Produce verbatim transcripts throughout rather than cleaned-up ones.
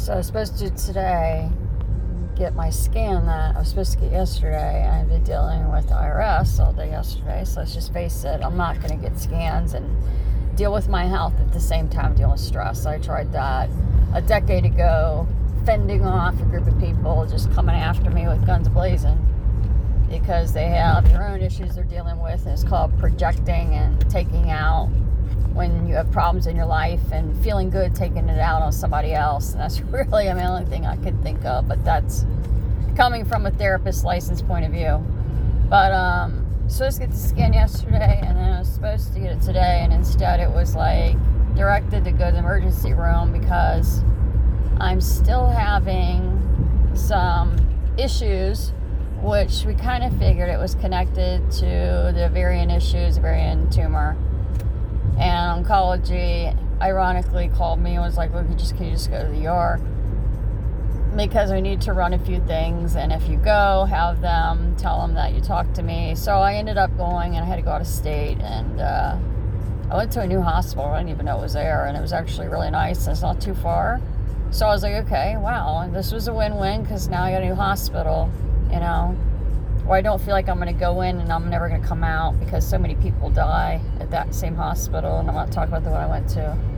So I was supposed to today get my scan that I was supposed to get yesterday. I've been dealing with the I R S all day yesterday, so let's just face it, I'm not going to get scans and deal with my health at the same time dealing with stress. I tried that a decade ago, fending off a group of people just coming after me with guns blazing because they have their own issues they're dealing with, and it's called projecting and taking out when you have problems in your life and feeling good taking it out on somebody else. And that's really I mean, the only thing I could think of, but that's coming from a therapist license point of view. But um supposed to get the scan yesterday, and then I was supposed to get it today, and instead it was like directed to go to the emergency room because I'm still having some issues, which we kind of figured it was connected to the ovarian issues, ovarian tumor. And oncology, ironically, called me and was like, look, you just, can you just go to the E R? Because I need to run a few things, and if you go, have them, tell them that you talked to me. So I ended up going, and I had to go out of state, and uh, I went to a new hospital. I didn't even know it was there, and it was actually really nice, and it's not too far. So I was like, okay, wow, and this was a win-win, because now I got a new hospital, you know, where I don't feel like I'm going to go in and I'm never going to come out because so many people die at that same hospital, and I'm not talking about the one I went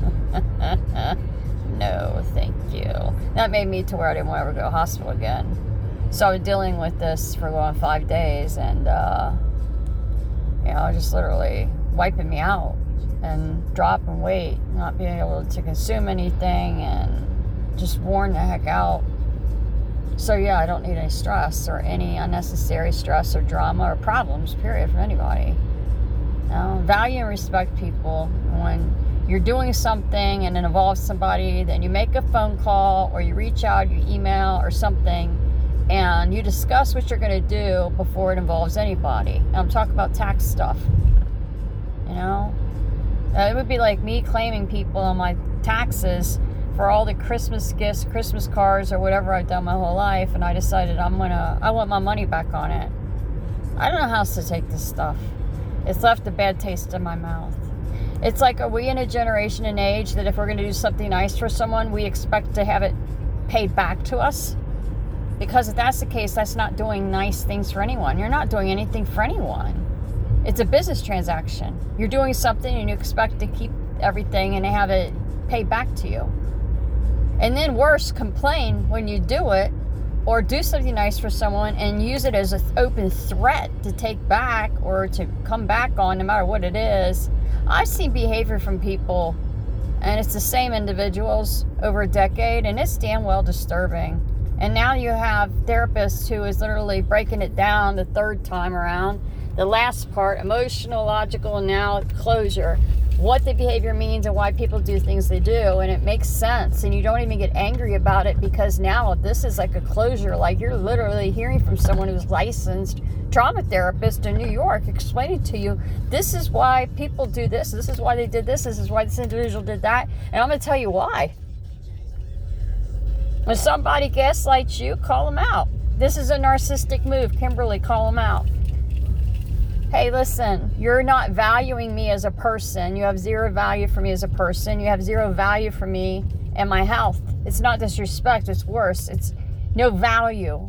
to. No, thank you. That made me to where I didn't want to ever go to the hospital again. So I was dealing with this for going five days, and, uh, you know, just literally wiping me out and dropping weight, not being able to consume anything, and just worn the heck out. So yeah, I don't need any stress or any unnecessary stress or drama or problems, period, from anybody. You know, value and respect people. When you're doing something and it involves somebody, then you make a phone call or you reach out, you email or something, and you discuss what you're going to do before it involves anybody. And I'm talking about tax stuff. You know, uh, it would be like me claiming people on my taxes for all the Christmas gifts, Christmas cards, or whatever I've done my whole life, and I decided I'm gonna, I want my money back on it. I don't know how else to take this stuff. It's left a bad taste in my mouth. It's like, are we in a generation and age that if we're going to do something nice for someone, we expect to have it paid back to us? Because if that's the case, that's not doing nice things for anyone. You're not doing anything for anyone. It's a business transaction. You're doing something and you expect to keep everything and have it paid back to you. And then worse, complain when you do it, or do something nice for someone and use it as an open threat to take back or to come back on, no matter what it is. I've seen behavior from people, and it's the same individuals over a decade, and it's damn well disturbing. And now you have therapists who is literally breaking it down the third time around. The last part, emotional, logical, and now closure. What the behavior means and why people do things they do, and it makes sense, and you don't even get angry about it because now this is like a closure. Like, you're literally hearing from someone who's licensed trauma therapist in New York explaining to you, this is why people do this, this is why they did this, this is why this individual did that, and I'm going to tell you why. When somebody gaslights you, call them out. This is a narcissistic move. Kimberly, call them out. Hey, listen, you're not valuing me as a person. You have zero value for me as a person. You have zero value for me and my health. It's not disrespect. It's worse. It's no value.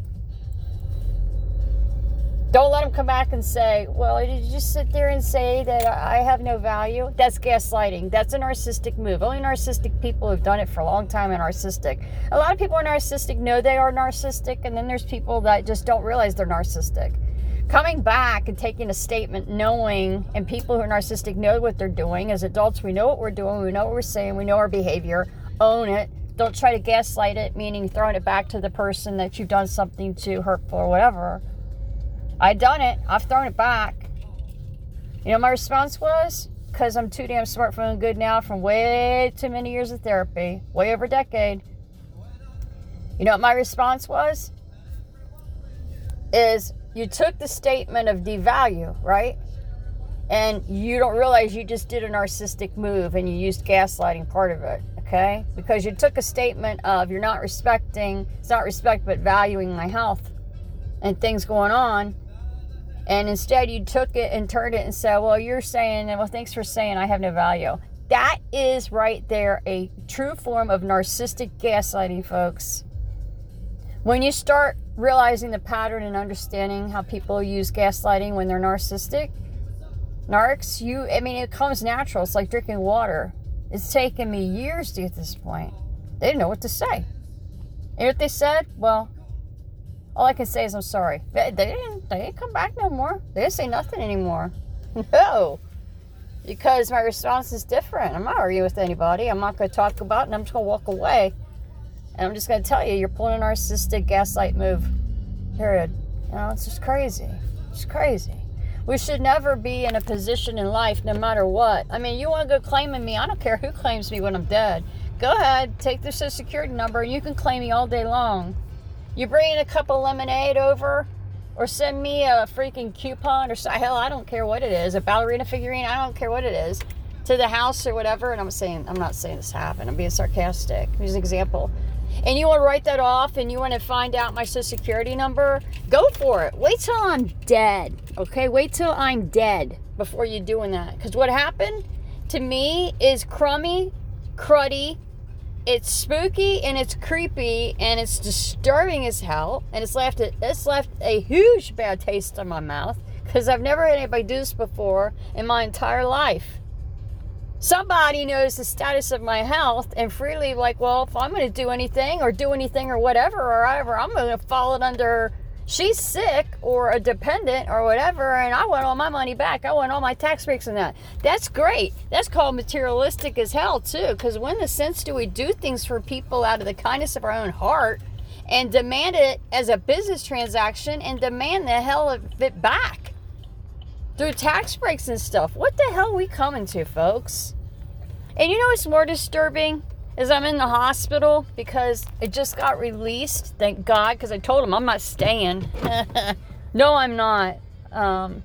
Don't let them come back and say, well, did you just sit there and say that I have no value? That's gaslighting. That's a narcissistic move. Only narcissistic people who've done it for a long time are narcissistic. A lot of people are narcissistic, know they are narcissistic, and then there's people that just don't realize they're narcissistic. Coming back and taking a statement knowing, and people who are narcissistic know what they're doing. As adults, we know what we're doing, we know what we're saying, we know our behavior, own it. Don't try to gaslight it, meaning throwing it back to the person that you've done something to, hurtful or whatever. I've done it, I've thrown it back. You know what my response was? Because I'm too damn smart for good now from way too many years of therapy, way over a decade. You know what my response was? Is, you took the statement of devalue, right? And you don't realize you just did a narcissistic move and you used gaslighting part of it, okay? Because you took a statement of, you're not respecting, it's not respect, but valuing my health and things going on. And instead you took it and turned it and said, well, you're saying, well, thanks for saying I have no value. That is right there a true form of narcissistic gaslighting, folks. When you start realizing the pattern and understanding how people use gaslighting when they're narcissistic, narcs, you, I mean, it comes natural. It's like drinking water. It's taken me years to get to this point. They didn't know what to say. And what they said, well, all I can say is I'm sorry. They, they didn't, they didn't come back no more. They didn't say nothing anymore. No. Because my response is different. I'm not arguing with anybody. I'm not going to talk about it, and I'm just going to walk away. And I'm just going to tell you, you're pulling a narcissistic gaslight move. Period. You know, it's just crazy. It's crazy. We should never be in a position in life, no matter what. I mean, you want to go claiming me. I don't care who claims me when I'm dead. Go ahead, take their social security number, and you can claim me all day long. You bring a cup of lemonade over, or send me a freaking coupon, or hell, I don't care what it is, a ballerina figurine, I don't care what it is, to the house or whatever. And I'm saying, I'm not saying this happened. I'm being sarcastic. Here's an example. And you want to write that off, and you want to find out my social security number, go for it. Wait till I'm dead, okay? Wait till I'm dead before you're doing that. Because what happened to me is crummy, cruddy, it's spooky, and it's creepy, and it's disturbing as hell, and it's left a, it's left a huge bad taste in my mouth, because I've never had anybody do this before in my entire life. Somebody knows the status of my health and freely like, well, if I'm going to do anything or do anything or whatever or whatever, I'm going to fall it under she's sick or a dependent or whatever, and I want all my money back. I want all my tax breaks and that. That's great. That's called materialistic as hell too, because when the sense do we do things for people out of the kindness of our own heart and demand it as a business transaction and demand the hell of it back through tax breaks and stuff? What the hell are we coming to, folks? And you know what's more disturbing is I'm in the hospital because it just got released, thank God, because I told them I'm not staying. No, I'm not. Um,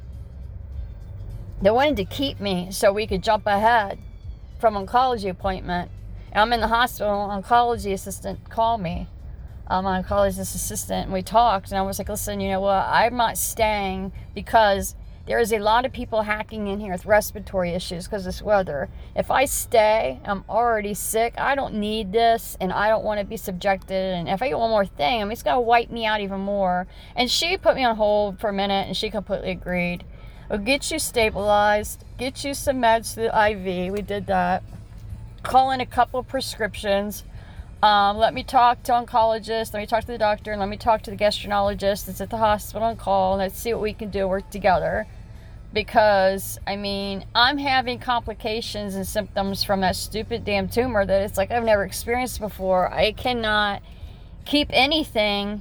they wanted to keep me so we could jump ahead from oncology appointment. And I'm in the hospital, oncology assistant called me. Um, my oncologist assistant, and we talked, and I was like, listen, you know what, I'm not staying because there is a lot of people hacking in here with respiratory issues because of this weather. If I stay, I'm already sick. I don't need this, and I don't want to be subjected. And if I get one more thing, I mean, it's going to wipe me out even more. And she put me on hold for a minute, and she completely agreed. We'll get you stabilized, get you some meds to the I V. We did that. Call in a couple of prescriptions. Um, let me talk to oncologist, let me talk to the doctor, and let me talk to the gastroenterologist that's at the hospital on call, and let's see what we can do, work together. Because, I mean, I'm having complications and symptoms from that stupid damn tumor that it's like I've never experienced before. I cannot keep anything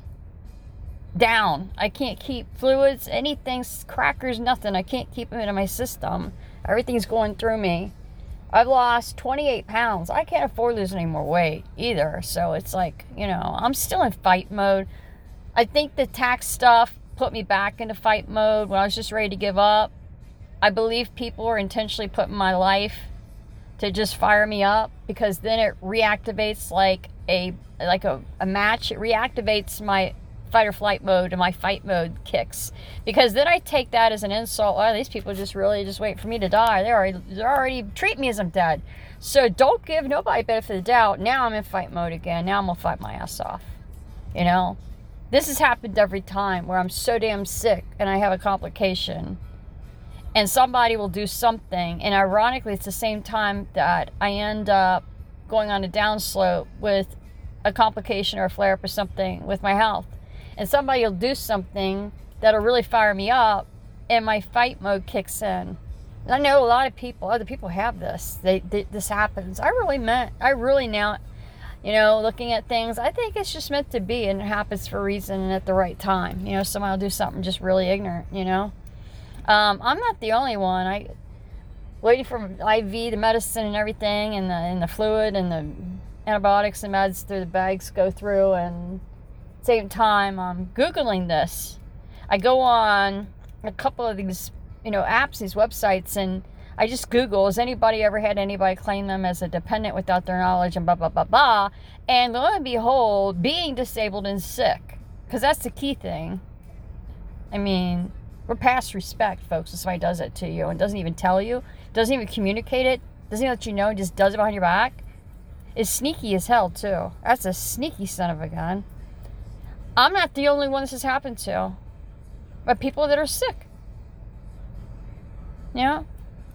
down. I can't keep fluids, anything, crackers, nothing. I can't keep them in my system. Everything's going through me. I've lost twenty-eight pounds. I can't afford losing any more weight either. So it's like, you know, I'm still in fight mode. I think the tax stuff put me back into fight mode when I was just ready to give up. I believe people are intentionally putting my life to just fire me up, because then it reactivates like a like a, a match. It reactivates my fight or flight mode, and my fight mode kicks, because then I take that as an insult. Oh, these people just really just wait for me to die. They already they already treat me as I'm dead. So don't give nobody benefit of the doubt. Now I'm in fight mode again. Now I'm gonna fight my ass off. You know, this has happened every time where I'm so damn sick and I have a complication, and somebody will do something, and ironically it's the same time that I end up going on a downslope with a complication or a flare up or something with my health. And somebody will do something that'll really fire me up, and my fight mode kicks in. And I know a lot of people, other people have this. They, they this happens. I really meant, I really now, you know, looking at things, I think it's just meant to be, and it happens for a reason and at the right time. You know, somebody will do something just really ignorant, you know. Um, I'm not the only one. I waiting for I V, the medicine and everything, and the, and the fluid and the antibiotics and meds through the bags go through, and same time I'm Googling this. I go on a couple of these, you know, apps, these websites, and I just Google, has anybody ever had anybody claim them as a dependent without their knowledge, and blah, blah, blah, blah. And lo and behold, being disabled and sick, because that's the key thing. I mean, we're past respect, folks, if somebody does it to you and doesn't even tell you, doesn't even communicate it, Doesn't he let you know? He just does it behind your back. Is sneaky as hell, too. That's a sneaky son of a gun. I'm not the only one this has happened to. But people that are sick. You know?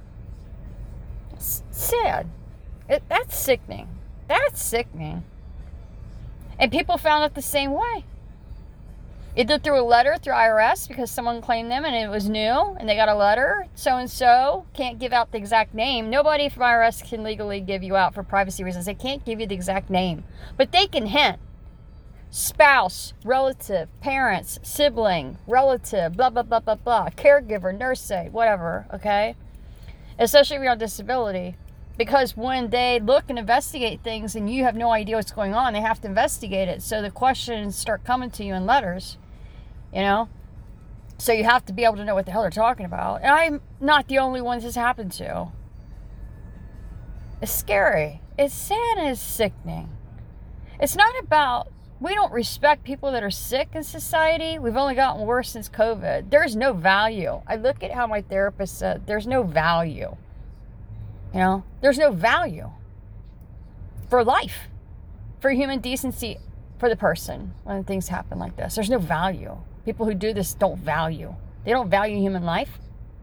It's sad. It, that's sickening. That's sickening. And people found it the same way. Either through a letter through I R S because someone claimed them and it was new and they got a letter. So-and-so can't give out the exact name. Nobody from I R S can legally give you out for privacy reasons. They can't give you the exact name. But they can hint. Spouse, relative, parents, sibling, relative, blah, blah, blah, blah, blah. Caregiver, nurse aide, whatever, okay? Especially if you're on disability. Because when they look and investigate things and you have no idea what's going on, they have to investigate it. So the questions start coming to you in letters, you know? So you have to be able to know what the hell they're talking about. And I'm not the only one this has happened to. It's scary. It's sad and it's sickening. It's not about, we don't respect people that are sick in society. We've only gotten worse since COVID. There's no value. I look at how my therapist said, there's no value. You know, there's no value for life, for human decency, for the person when things happen like this. There's no value. People who do this don't value. They don't value human life.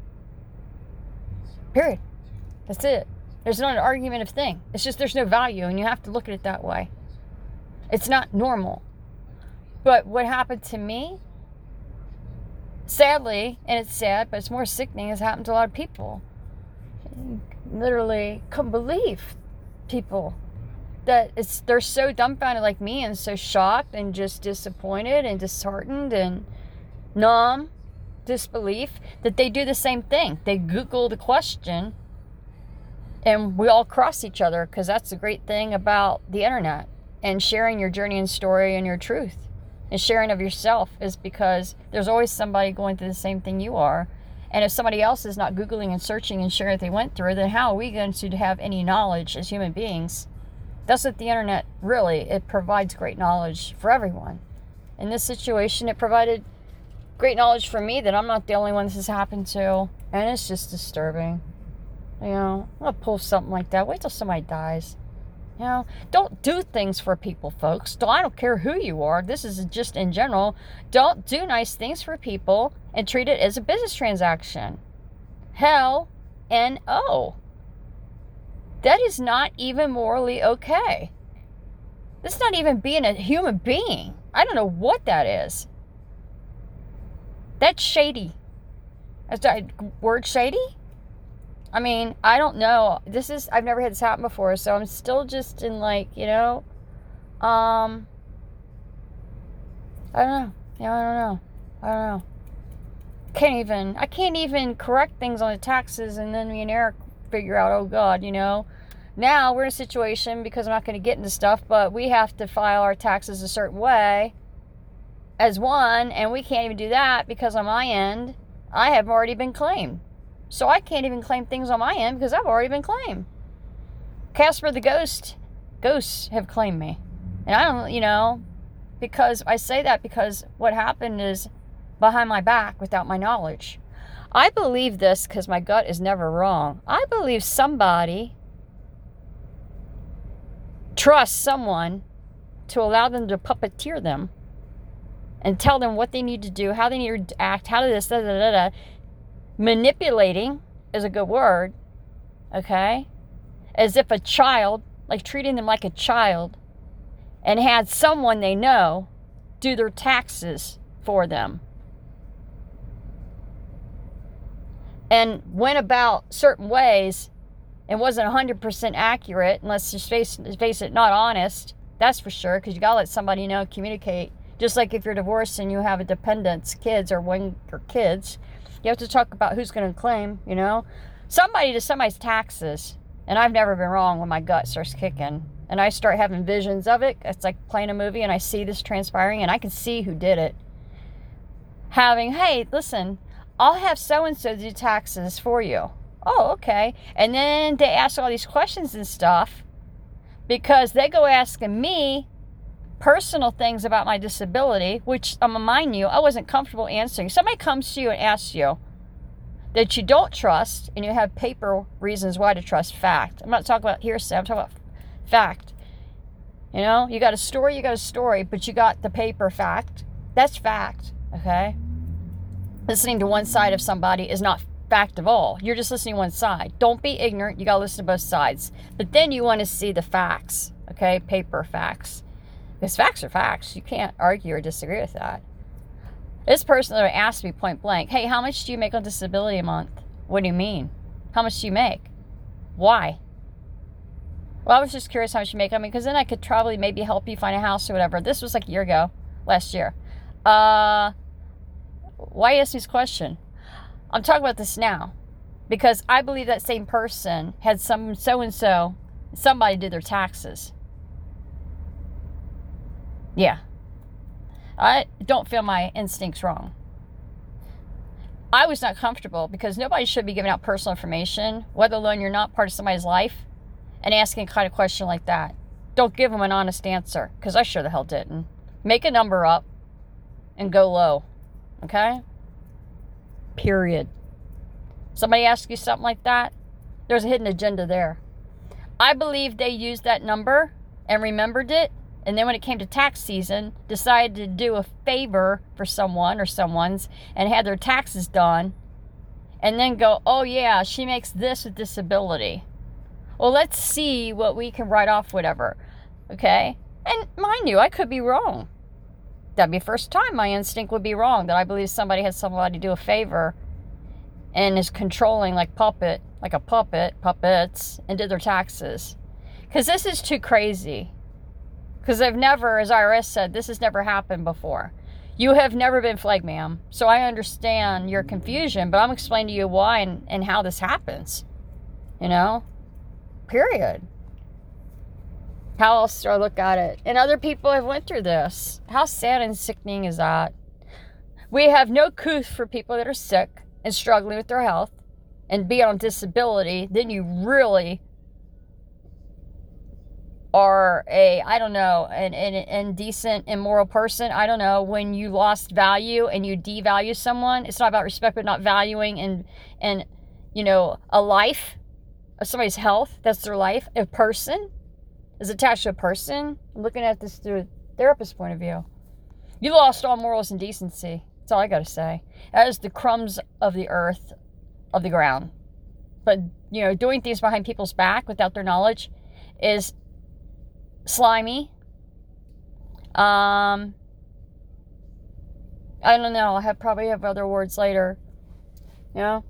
Period. That's it. There's not an argumentative thing. It's just there's no value, and you have to look at it that way. It's not normal. But what happened to me, sadly, and it's sad, but it's more sickening, has happened to a lot of people. Literally couldn't believe people that it's they're so dumbfounded like me and so shocked and just disappointed and disheartened and numb disbelief that they do the same thing. They Google the question and we all cross each other, because that's the great thing about the internet and sharing your journey and story and your truth and sharing of yourself, is because there's always somebody going through the same thing you are. And if somebody else is not Googling and searching and sharing what they went through, then how are we going to have any knowledge as human beings? That's what the internet really, it provides great knowledge for everyone. In this situation, it provided great knowledge for me that I'm not the only one this has happened to. And it's just disturbing. You know, I'm going to pull something like that. Wait till somebody dies. You know, don't do things for people, folks. Don't, I don't care who you are. This is just in general. Don't do nice things for people and treat it as a business transaction. Hell, N O. That is not even morally okay. That's not even being a human being. I don't know what that is. That's shady. That's that word shady? I mean, I don't know. This is, I've never had this happen before, so I'm still just in like, you know, um, I don't know. Yeah, I don't know. I don't know. Can't even, I can't even correct things on the taxes and then me and Eric figure out, oh God, you know. Now we're in a situation, because I'm not going to get into stuff, but we have to file our taxes a certain way as one, and we can't even do that because on my end, I have already been claimed. So I can't even claim things on my end because I've already been claimed. Casper the Ghost, ghosts have claimed me. And I don't, you know, because I say that because what happened is behind my back without my knowledge. I believe this because my gut is never wrong. I believe somebody trusts someone to allow them to puppeteer them and tell them what they need to do, how they need to act, how to this, da, da, da, da. Manipulating is a good word, okay? As if a child, like treating them like a child, and had someone they know do their taxes for them. And went about certain ways and wasn't one hundred percent accurate, and let's just face, face it, not honest, that's for sure, because you got to let somebody know, communicate. Just like if you're divorced and you have a dependents, kids, or one or kids, you have to talk about who's going to claim, you know. Somebody does somebody's taxes, and I've never been wrong when my gut starts kicking. And I start having visions of it. It's like playing a movie, and I see this transpiring, and I can see who did it. Having, hey, listen, I'll have so-and-so do taxes for you. Oh, okay. And then they ask all these questions and stuff because they go asking me personal things about my disability, which I'm gonna mind you, I wasn't comfortable answering. Somebody comes to you and asks you, that you don't trust, and you have paper reasons why to trust fact. I'm not talking about hearsay, I'm talking about fact. You know, you got a story, you got a story, but you got the paper fact. That's fact, okay? Listening to one side of somebody is not fact of all. You're just listening to one side. Don't be ignorant. You got to listen to both sides. But then you want to see the facts, okay? Paper facts. Because facts are facts. You can't argue or disagree with that. This person that asked me point blank, hey, how much do you make on disability a month? What do you mean? How much do you make? Why? Well, I was just curious how much you make. I mean, because then I could probably maybe help you find a house or whatever. This was like a year ago, last year. Uh, why ask me this question? I'm talking about this now because I believe that same person had some so-and-so, somebody did their taxes. Yeah. I don't feel my instincts wrong. I was not comfortable because nobody should be giving out personal information, whether alone you're not part of somebody's life, and asking a kind of question like that. Don't give them an honest answer, because I sure the hell didn't. Make a number up and go low. Okay? Period. Somebody asks you something like that, there's a hidden agenda there. I believe they used that number and remembered it, and then when it came to tax season, decided to do a favor for someone or someone's and had their taxes done, and then go, oh yeah, she makes this with disability. Well, let's see what we can write off, whatever. Okay? And mind you, I could be wrong. That'd be the first time my instinct would be wrong, that I believe somebody had somebody do a favor and is controlling like puppet, like a puppet, puppets, and did their taxes. Because this is too crazy. Because they've never, as I R S said, this has never happened before. You have never been flagged, ma'am. So I understand your confusion, but I'm explaining to you why and, and how this happens. You know? Period. How else do I look at it? And other people have went through this. How sad and sickening is that? We have no couth for people that are sick and struggling with their health and be on disability. Then you really are a, I don't know, an, an indecent, immoral person. I don't know. When you lost value and you devalue someone, it's not about respect, but not valuing and, and you know, a life of somebody's health. That's their life. A person is attached to a person. I'm looking at this through a therapist's point of view. You lost all morals and decency. That's all I got to say. That is the crumbs of the earth, of the ground. But, you know, doing things behind people's back without their knowledge is slimy. Um, I don't know. I have probably have other words later. You know?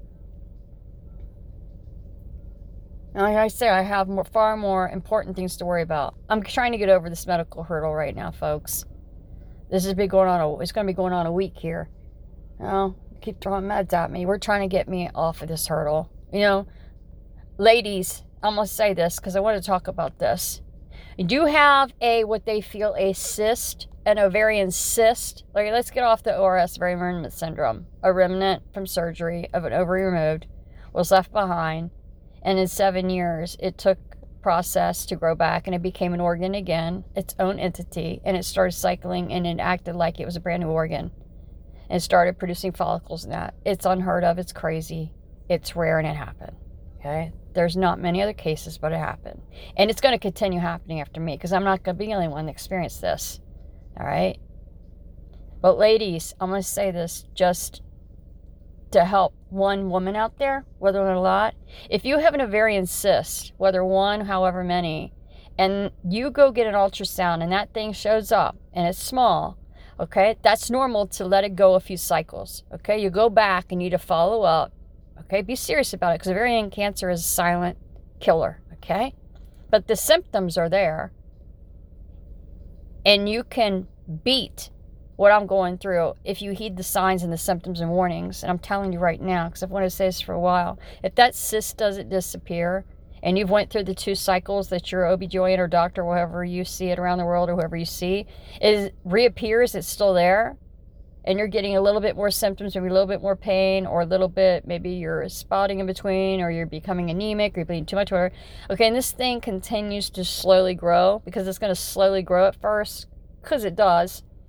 Like I say, I have more, far more important things to worry about. I'm trying to get over this medical hurdle right now, folks. This has been going on, a, it's going to be going on a week here. You know, keep throwing meds at me. We're trying to get me off of this hurdle. You know, ladies, I'm going to say this because I want to talk about this. You do have a, what they feel, a cyst, an ovarian cyst. Like, let's get off the O R S, ovarian remnant syndrome. A remnant from surgery of an ovary removed was left behind. And in seven years, it took process to grow back, and it became an organ again, its own entity, and it started cycling, and it acted like it was a brand new organ, and started producing follicles and that. It's unheard of. It's crazy. It's rare, and it happened. Okay? There's not many other cases, but it happened. And it's going to continue happening after me, because I'm not going to be the only one that experienced this. All right? But ladies, I'm going to say this just to help one woman out there, whether or not, if you have an ovarian cyst, whether one, however many, and you go get an ultrasound and that thing shows up and it's small, okay, that's normal to let it go a few cycles, okay? You go back and you need to follow up, okay? Be serious about it, because ovarian cancer is a silent killer, okay? But the symptoms are there, and you can beat what I'm going through if you heed the signs and the symptoms and warnings. And I'm telling you right now, because I've wanted to say this for a while, if that cyst doesn't disappear and you've went through the two cycles that your O B G Y N or doctor, whoever you see it around the world or whoever you see, it reappears, it's still there, and you're getting a little bit more symptoms, maybe a little bit more pain, or a little bit, maybe you're spotting in between, or you're becoming anemic, or you're bleeding too much, whatever. Okay, and this thing continues to slowly grow, because it's going to slowly grow at first, because it does.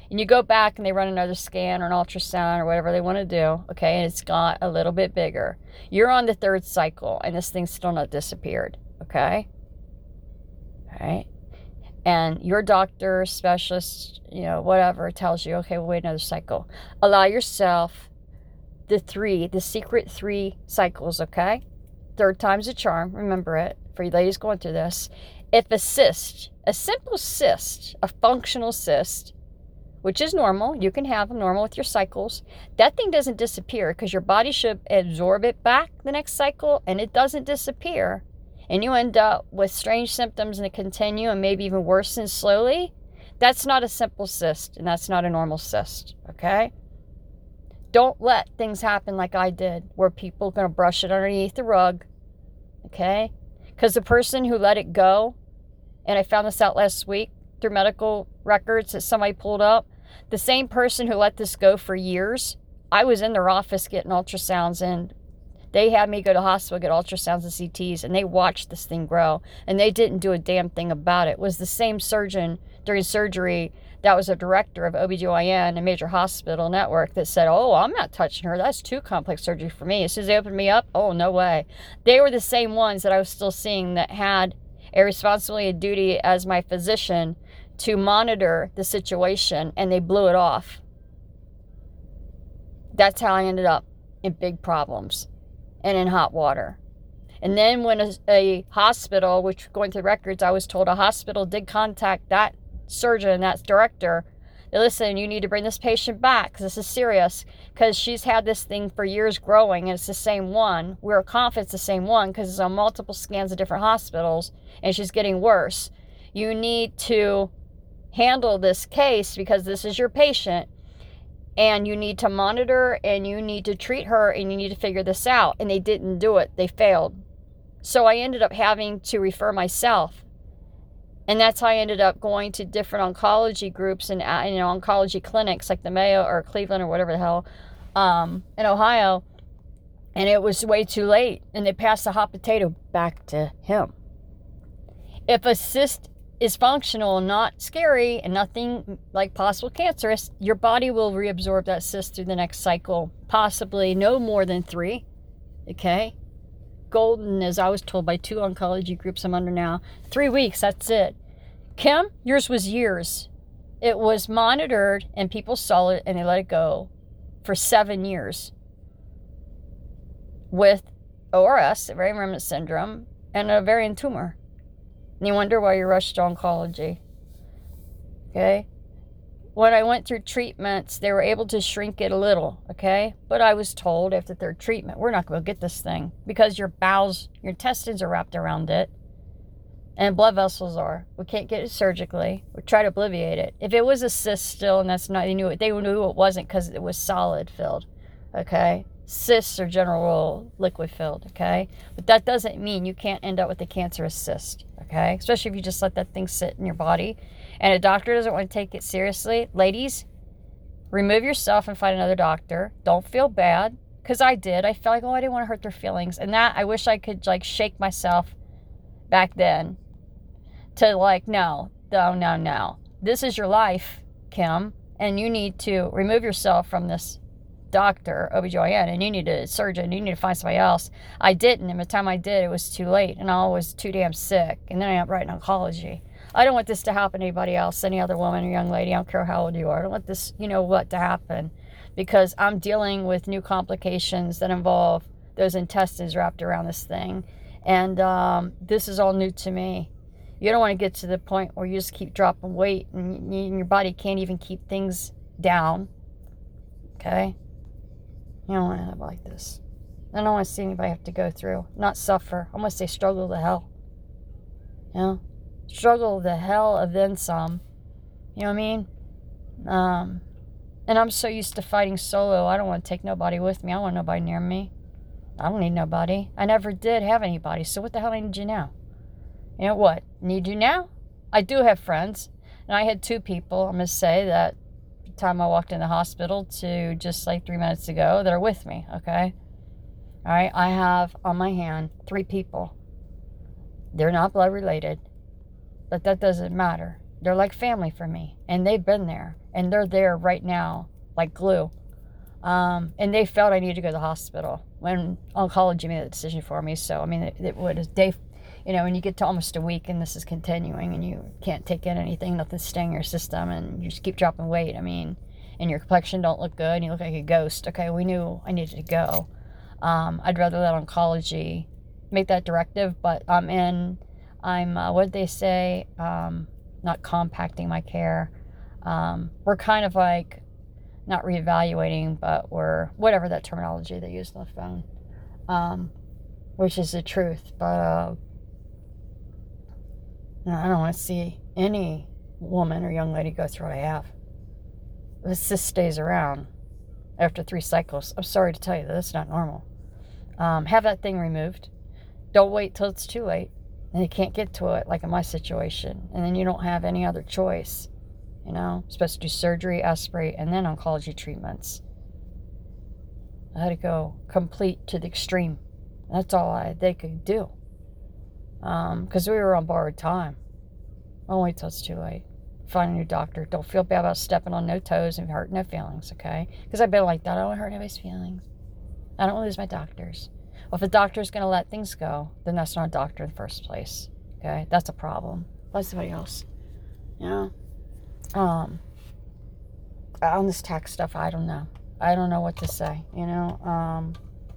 and you go back and they run another scan or an ultrasound or whatever they want to do, okay, and it's got a little bit bigger. You're on the third cycle, and this thing's still not disappeared, okay? All right? And your doctor, specialist, you know, whatever, tells you, okay, we'll wait another cycle. Allow yourself the three, the secret three cycles, okay? Third time's a charm, remember it, for you ladies going through this. If a cyst, a simple cyst, a functional cyst, which is normal, you can have them normal with your cycles, that thing doesn't disappear because your body should absorb it back the next cycle, and it doesn't disappear. And you end up with strange symptoms and it continue and maybe even worsen slowly. That's not a simple cyst, and that's not a normal cyst, okay? Don't let things happen like I did, where people are going to brush it underneath the rug, okay? Because the person who let it go, and I found this out last week through medical records that somebody pulled up, the same person who let this go for years, I was in their office getting ultrasounds, and they had me go to the hospital, get ultrasounds and C Ts, and they watched this thing grow, and they didn't do a damn thing about it. It was the same surgeon during surgery that was a director of O B G Y N, a major hospital network, that said, oh, I'm not touching her. That's too complex surgery for me. As soon as they opened me up, oh, no way. They were the same ones that I was still seeing that had a responsibility, a duty as my physician to monitor the situation, and they blew it off. That's how I ended up in big problems and in hot water. And then when a, a hospital, which going through records, I was told a hospital did contact that surgeon, that director, that, listen, you need to bring this patient back because this is serious, because she's had this thing for years growing, and it's the same one. We're confident it's the same one because it's on multiple scans of different hospitals, and she's getting worse. You need to handle this case because this is your patient, and you need to monitor, and you need to treat her, and you need to figure this out. And they didn't do it. They failed. So I ended up having to refer myself. And that's how I ended up going to different oncology groups and, you know, oncology clinics like the Mayo or Cleveland or whatever the hell um, in Ohio. And it was way too late. And they passed the hot potato back to him. If a cyst is functional, not scary, and nothing like possible cancerous, your body will reabsorb that cyst through the next cycle, possibly no more than three, okay? Golden, as I was told by two oncology groups I'm under now, three weeks, that's it. Kim, yours was years. It was monitored, and people saw it, and they let it go for seven years with O R S, ovarian remnant syndrome, and an ovarian tumor. And you wonder why you rushed to oncology. Okay? When I went through treatments, they were able to shrink it a little, okay? But I was told after third treatment, we're not going to get this thing because your bowels, your intestines are wrapped around it, and blood vessels are. We can't get it surgically. We try to obliviate it. If it was a cyst still, and that's not, they knew it, they knew it wasn't because it was solid filled, okay? Cysts are general liquid filled, okay? But that doesn't mean you can't end up with a cancerous cyst, okay? Especially if you just let that thing sit in your body and a doctor doesn't want to take it seriously. Ladies, remove yourself and find another doctor. Don't feel bad, because I did. I felt like, oh, I didn't want to hurt their feelings. And that, I wish I could, like, shake myself back then to, like, no, no, no, no. This is your life, Kim, and you need to remove yourself from this doctor, O B G Y N, and you need a surgeon, you need to find somebody else. I didn't, and by the time I did, it was too late, and I was too damn sick, and then I ended up writing oncology. I don't want this to happen to anybody else, any other woman or young lady, I don't care how old you are. I don't want this, you know what, to happen, because I'm dealing with new complications that involve those intestines wrapped around this thing, and um, this is all new to me. You don't want to get to the point where you just keep dropping weight, and, you, and your body can't even keep things down, okay? You don't want to end up like this. I don't want to see anybody have to go through, not suffer. I want to say struggle to hell. You know? Struggle the hell of then some. You know what I mean? Um, and I'm so used to fighting solo, I don't want to take nobody with me. I don't want nobody near me. I don't need nobody. I never did have anybody, so what the hell I need you now? You know what? Need you now? I do have friends. And I had two people, I'm going to say, that time I walked in the hospital to just like three minutes ago that are with me, okay? All right, I have on my hand three people. They're not blood related, but that doesn't matter. They're like family for me, and they've been there, and they're there right now, like glue. Um, and they felt I needed to go to the hospital when oncology made the decision for me. So, I mean, it, it would, they, you know, when you get to almost a week and this is continuing and you can't take in anything, nothing's staying in your system, and you just keep dropping weight, I mean, and your complexion don't look good, and you look like a ghost. Okay, we knew I needed to go. Um, I'd rather let oncology make that directive, but I'm in, I'm, uh, what did they say, um, not compacting my care. Um, we're kind of like, not reevaluating, but we're, whatever that terminology they use on the phone, um, which is the truth. But uh, I don't want to see any woman or young lady go through what I have. This just stays around after three cycles. I'm sorry to tell you that that's not normal. Um, have that thing removed. Don't wait till it's too late and you can't get to it, like in my situation, and then you don't have any other choice. You know, supposed to do surgery, aspirate, and then oncology treatments. I had to go complete to the extreme. That's all I they could do. Um, because we were on borrowed time. Don't wait till it's too late. Find a new doctor. Don't feel bad about stepping on no toes and hurt no feelings, okay? Because I've been like that. I don't want to hurt anybody's feelings. I don't want to lose my doctors. Well, if a doctor's going to let things go, then that's not a doctor in the first place, okay? That's a problem. Let somebody else, you know? Um, on this tax stuff, I don't know. I don't know what to say, you know. Um,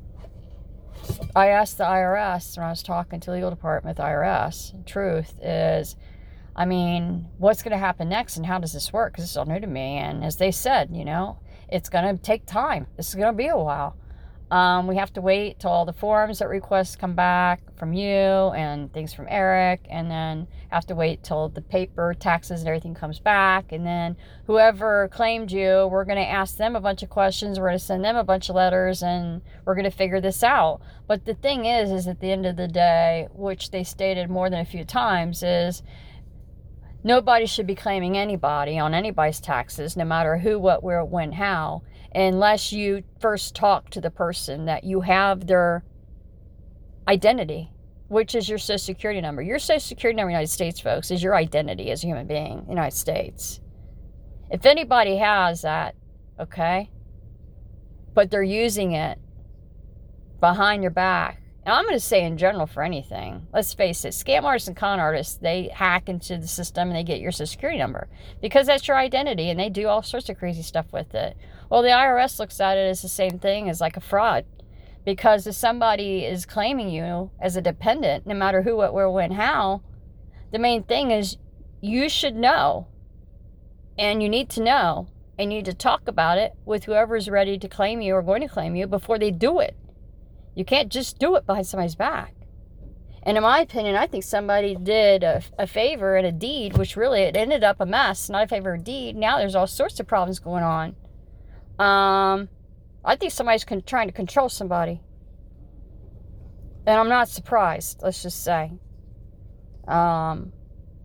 I asked the I R S when I was talking to the legal department, the I R S. The truth is, I mean, what's going to happen next and how does this work? Because it's all new to me. And as they said, you know, it's going to take time. This is going to be a while. Um, we have to wait till all the forms that requests come back from you and things from Eric, and then have to wait till the paper, taxes, and everything comes back. And then whoever claimed you, we're going to ask them a bunch of questions. We're going to send them a bunch of letters, and we're going to figure this out. But the thing is, is at the end of the day, which they stated more than a few times, is nobody should be claiming anybody on anybody's taxes, no matter who, what, where, when, how, unless you first talk to the person that you have their identity, which is your social security number. Your social security number in the United States, folks, is your identity as a human being in the United States. If anybody has that, okay, but they're using it behind your back, and I'm going to say in general for anything, let's face it, scam artists and con artists, they hack into the system and they get your social security number because that's your identity, and they do all sorts of crazy stuff with it. Well, the I R S looks at it as the same thing as like a fraud, because if somebody is claiming you as a dependent, no matter who, what, where, when, how, the main thing is you should know, and you need to know, and you need to talk about it with whoever's ready to claim you or going to claim you before they do it. You can't just do it behind somebody's back. And in my opinion, I think somebody did a, a favor and a deed, which really it ended up a mess, not a favor or deed. Now there's all sorts of problems going on. Um, I think somebody's con- trying to control somebody. And I'm not surprised, let's just say. Um,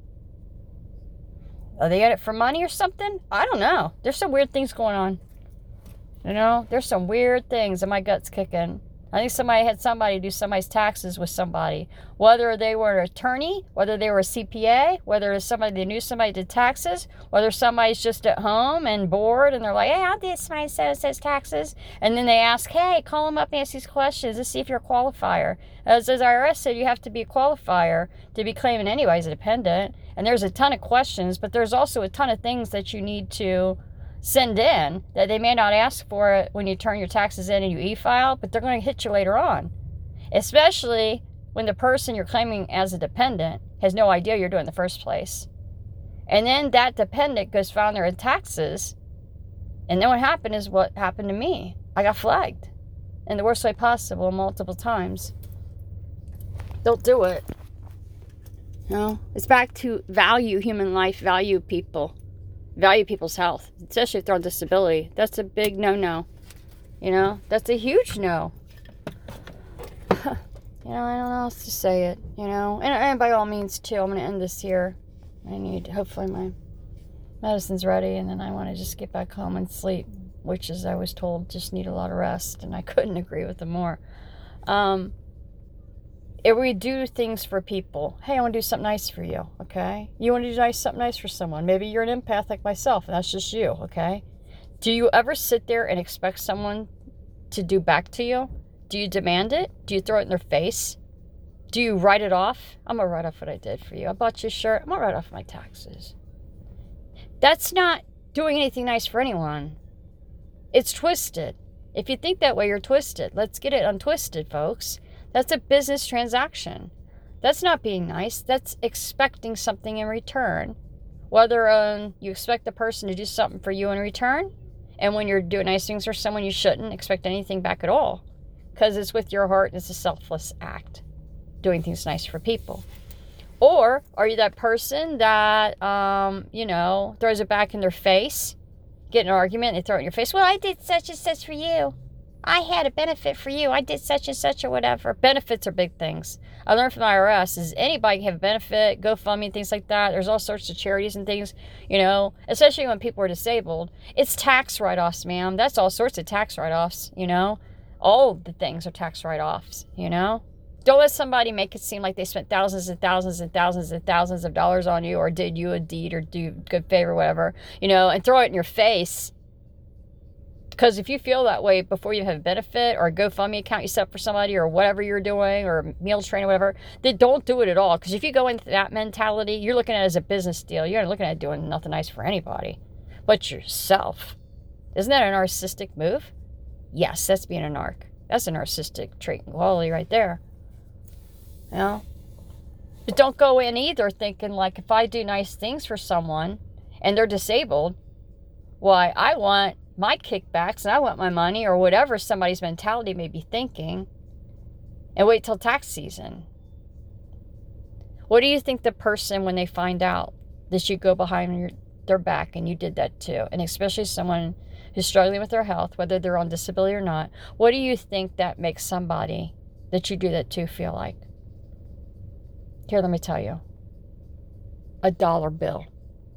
are they in it for money or something? I don't know. There's some weird things going on. You know, there's some weird things and my gut's kicking. I think somebody had somebody do somebody's taxes with somebody, whether they were an attorney, whether they were a C P A, whether it's somebody they knew somebody did taxes, whether somebody's just at home and bored and they're like, hey, I'll do somebody says says taxes, and then they ask, hey, call them up and ask these questions to see if you're a qualifier. As, as I R S said, you have to be a qualifier to be claiming anybody's a dependent, and there's a ton of questions, but there's also a ton of things that you need to send in that they may not ask for it when you turn your taxes in and you e-file, but they're going to hit you later on, especially when the person you're claiming as a dependent has no idea you're doing in the first place. And then that dependent goes found there in taxes, and then what happened is what happened to me. I got flagged in the worst way possible multiple times. Don't do it. No, it's back to value human life, value people. Value people's health, especially if they're on disability. That's a big no-no. You know, that's a huge no. You know, I don't know how else to say it, you know. And, and by all means, too, I'm going to end this here. I need, hopefully my medicine's ready, and then I want to just get back home and sleep, which, as I was told, just need a lot of rest, and I couldn't agree with them more. Um, If we do things for people, hey, I want to do something nice for you, okay? You want to do nice, something nice for someone. Maybe you're an empath like myself, and that's just you, okay? Do you ever sit there and expect someone to do back to you? Do you demand it? Do you throw it in their face? Do you write it off? I'm going to write off what I did for you. I bought you a shirt. I'm going to write off my taxes. That's not doing anything nice for anyone. It's twisted. If you think that way, you're twisted. Let's get it untwisted, folks. That's a business transaction. That's not being nice. That's expecting something in return. Whether um, you expect the person to do something for you in return, and when you're doing nice things for someone, you shouldn't expect anything back at all, because it's with your heart and it's a selfless act, doing things nice for people. Or are you that person that, um, you know, throws it back in their face, get in an argument, and they throw it in your face? Well, I did such and such for you. I had a benefit for you. I did such and such or whatever. Benefits are big things. I learned from the I R S is anybody can have a benefit, GoFundMe, things like that. There's all sorts of charities and things, you know, especially when people are disabled. It's tax write-offs, ma'am. That's all sorts of tax write-offs, you know. All the things are tax write-offs, you know. Don't let somebody make it seem like they spent thousands and thousands and thousands and thousands of dollars on you or did you a deed or do good favor, whatever, you know, and throw it in your face. Because if you feel that way before you have a benefit or a GoFundMe account you set up for somebody or whatever you're doing or meal train or whatever, then don't do it at all. Because if you go into that mentality, you're looking at it as a business deal. You're not looking at doing nothing nice for anybody but yourself. Isn't that a narcissistic move? Yes, that's being a narc. That's a narcissistic trait and quality right there. You know? But don't go in either thinking like if I do nice things for someone and they're disabled, why I want my kickbacks and I want my money or whatever somebody's mentality may be thinking, and wait till tax season. What do you think the person, when they find out that you go behind your, their back and you did that too, and especially someone who's struggling with their health, whether they're on disability or not, what do you think that makes somebody that you do that to feel like? Here, let me tell you. A dollar bill.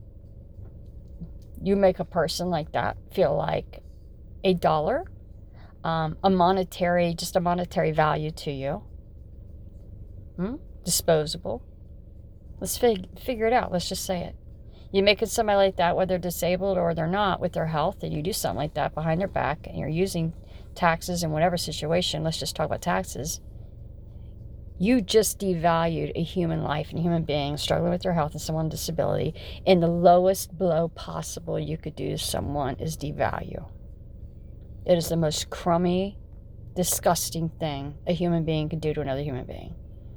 You make a person like that feel like a dollar, um, a monetary, just a monetary value to you. Hmm? Disposable. Let's fig- figure it out. Let's just say it. You make it somebody like that, whether they're disabled or they're not, with their health, and you do something like that behind their back, and you're using taxes in whatever situation. Let's just talk about taxes. You just devalued a human life and a human being struggling with their health and someone with disability. And the lowest blow possible you could do to someone is devalue. It is the most crummy, disgusting thing a human being can do to another human being.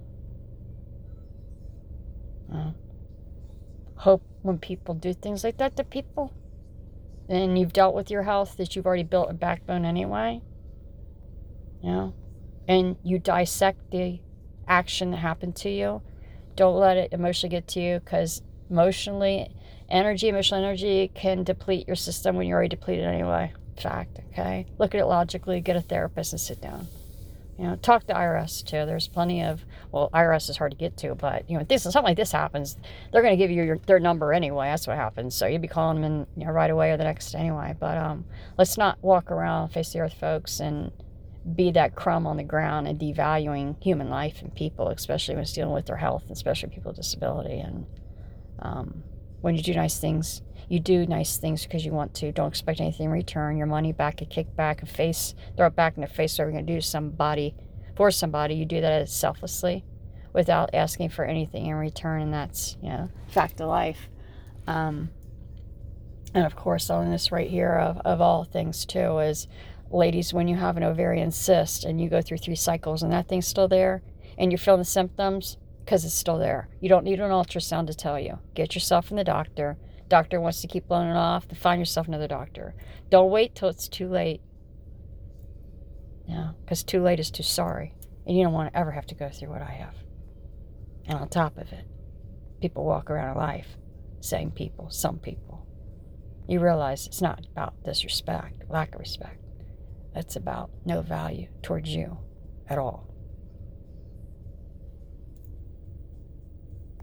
Uh, hope when people do things like that to people, and you've dealt with your health, that you've already built a backbone anyway, you know, and you dissect the action that happened to you. Don't let it emotionally get to you, because emotionally energy emotional energy can deplete your system when you're already depleted anyway. Fact. Okay, look at it logically, get a therapist and sit down, you know, talk to I R S too. There's plenty of, well, I R S is hard to get to, but you know, if this something like this happens, they're going to give you your, their number anyway. That's what happens. So you'd be calling them in, you know, right away or the next anyway. But um let's not walk around face the earth, folks, and be that crumb on the ground and devaluing human life and people, especially when it's dealing with their health, especially people with disability. And um, when you do nice things, you do nice things because you want to. Don't expect anything in return. Your money back, a kickback, a face, throw it back in the face. Whatever you're going to do to somebody, for somebody, you do that selflessly without asking for anything in return. And that's, you know, fact of life. Um, and of course, on this right here of, of all things too is, ladies, when you have an ovarian cyst and you go through three cycles and that thing's still there and you're feeling the symptoms, because it's still there. You don't need an ultrasound to tell you. Get yourself from the doctor. Doctor wants to keep blowing it off, then find yourself another doctor. Don't wait till it's too late. Yeah, because too late is too sorry. And you don't want to ever have to go through what I have. And on top of it, people walk around life, same people, some people. You realize it's not about disrespect, lack of respect. It's about no value towards you at all.